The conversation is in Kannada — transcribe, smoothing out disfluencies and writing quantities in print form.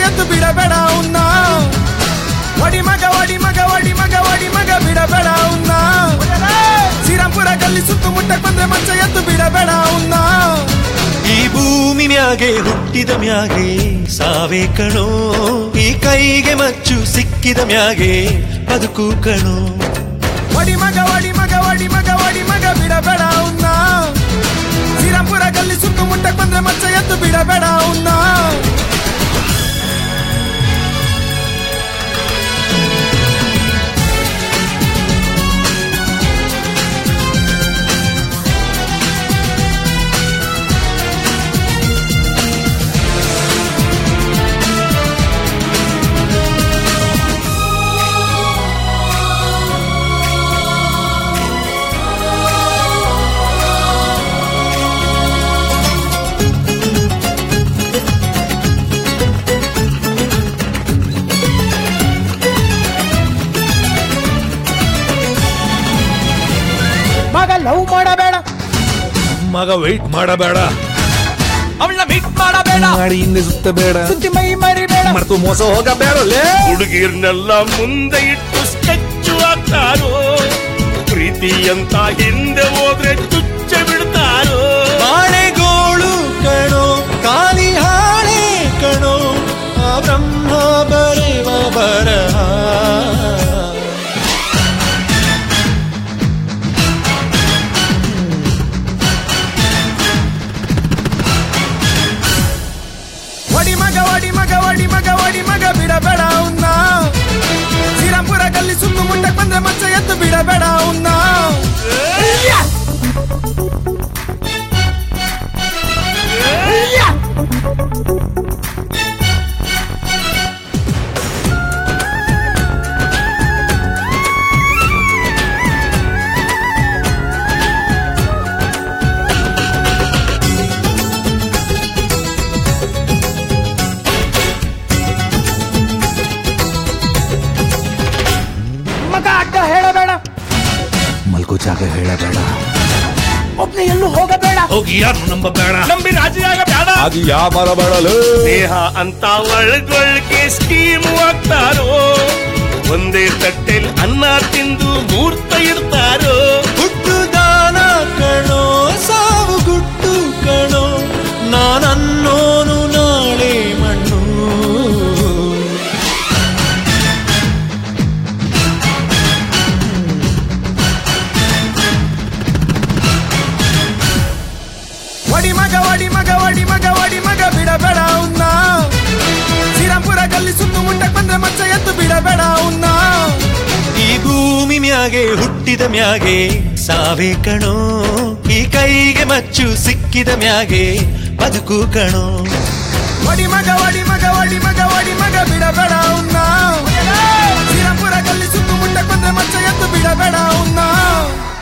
ಎದ್ದು ಬಿಡಬೇಡ ಉನ್ನ ಒಡಿ ಮಗ ಒಡಿ ಮಗ ಒಡಿ ಮಗ ಒಡಿ ಮಗ ಬಿಡಬೇಡ ಉನ್ನ ಶ್ರೀರಾಮ್ಪುರ ಗಲ್ಲಿ ಸುತ್ತಮುತ್ತ ಬಂದ್ರೆ ಮಂಚ ಎದ್ದು ಬಿಡಬೇಡ ಉನ್ನ ಈ ಭೂಮಿ ಮ್ಯಾಗೆ ಹುಟ್ಟಿದ ಮ್ಯಾಗೆ ಸಾವೇ ಕಣೋ ಈ ಕೈಗೆ ಮಚ್ಚು ಸಿಕ್ಕಿದ ಮ್ಯಾಗೆ ಬದುಕು ಕಣೋ ಒಡಿ ಮಗ ಒಡಿ ಮಗ ಒಡಿ ಮಗ ಒಡಿ ಮಗ ಬಿಡಬೇಡ ಉನ್ನ ಶ್ರೀರಾಮ್ಪುರ ಗಲ್ಲಿ ಸುತ್ತಮುತ್ತ ಬಂದ್ರೆ ಮಂಚ ಎದ್ದು ಬಿಡಬೇಡ ಉನ್ನ ಮಗ ಲವ್ ಮಾಡಬೇಡ ಮಗ ವೆಯ್ಟ್ ಮಾಡಬೇಡ ಅವಳನ್ನ ಮೀಟ್ ಮಾಡಬೇಡ ಮಾಡಿ ಹಿಂದೆ ಸುತ್ತಬೇಡ ಸುತ್ತಿ ಮೈ ಮರಿಬೇಡ ಮರೆತು ಮೋಸ ಹೋಗಬೇಡ ಹುಡುಗಿರ್ನೆಲ್ಲ ಮುಂದೆ ಇಟ್ಟು ಸ್ಕೆಚ್ಚು ಹಾಕ್ತಾರೋ ಪ್ರೀತಿ ಅಂತ ಹಿಂದೆ ಹೋದ್ರೆ ತುಚ್ಚ ಬಿಡ್ತಾರೋ ಬಾಳೆಗೋಳು ಕಣೋ ಕಾಲಿ ಹಾಳೆ ಕಣೋ ಆ ಬ್ರಹ್ಮ ಬರೆವ ಬರಹ ಒಡಿ ಮಗ ಒಡಿ ಮಗ ಒಡಿ ಮಗ ಒಡಿ ಮಗ ಬಿಡಬೇಡ ಉನ್ನ ಶ್ರೀರಾಮ್ಪುರ ಗಲ್ಲಿ ಸುತ್ತಮುತ್ತ ಬಂದ್ರೆ ಮಂಚ ಎದ್ದು ಬಿಡಬೇಡ ಉನ್ನ ಮಗ ಅಡ್ಡ ಹೇಳಬೇಡ ಮಲ್ಕೋ ಜಾಗ ಹೇಳಬೇಡ ಒಬ್ನೇ ಎಲ್ಲೂ ಹೋಗಬೇಡ ಹೋಗಿ ಯಾರು ನಂಬಬೇಡ ನಂಬಿ ರಾಜಿಯಾಗಬೇಡ ಅದು ಯಾವ ಬರಬೇಡಲು ದೇಹ ಅಂತ ಒಳಗೊಳಗೆ ಸ್ಕೀಮ್ ಹಾಕ್ತಾರೋ ಒಂದೇ ತಟ್ಟೆಲ್ ಅನ್ನ ತಿಂದು ಮೂರ್ತ ಇಡ್ತಾರೋ ಹುಟ್ಟು ದಾನ ಕಣೋ ಸಾವು ಗುಟ್ಟು ಕಣೋ ನಾನನ್ನೋನು ನಾಳೆ ಮಣ್ಣು ಒಡಿ ಮಗ ಒಡಿ ಮಗ ಒಡಿ ಮಗ ಒಡಿ ಮಗ ಬಿಡಬೇಡ ಉನ್ನ ಶ್ರೀರಾಮ್ಪುರ ಗಲ್ಲಿ ಸುತ್ತಮುತ್ತ ಬಂದ್ರೆ ಮಂಚ ಎದ್ದು ಬಿಡಬೇಡ ಉನ್ನ ಈ ಭೂಮಿ ಮ್ಯಾಗೆ ಹುಟ್ಟಿದ ಮ್ಯಾಗೆ ಸಾವೇ ಕಣೋ ಈ ಕೈಗೆ ಮಚ್ಚು ಸಿಕ್ಕಿದ ಮ್ಯಾಗೆ ಬದುಕು ಕಣೋ ಒಡಿ ಮಗ ಒಡಿ ಮಗ ಒಡಿ ಮಗ ಒಡಿ ಮಗ ಬಿಡಬೇಡ ಉನ್ನ ಶ್ರೀರಾಮ್ಪುರ ಗಲ್ಲಿ ಸುತ್ತಮುತ್ತ ಬಂದ್ರೆ ಮಂಚ ಎದ್ದು ಬಿಡಬೇಡ ಉನ್ನ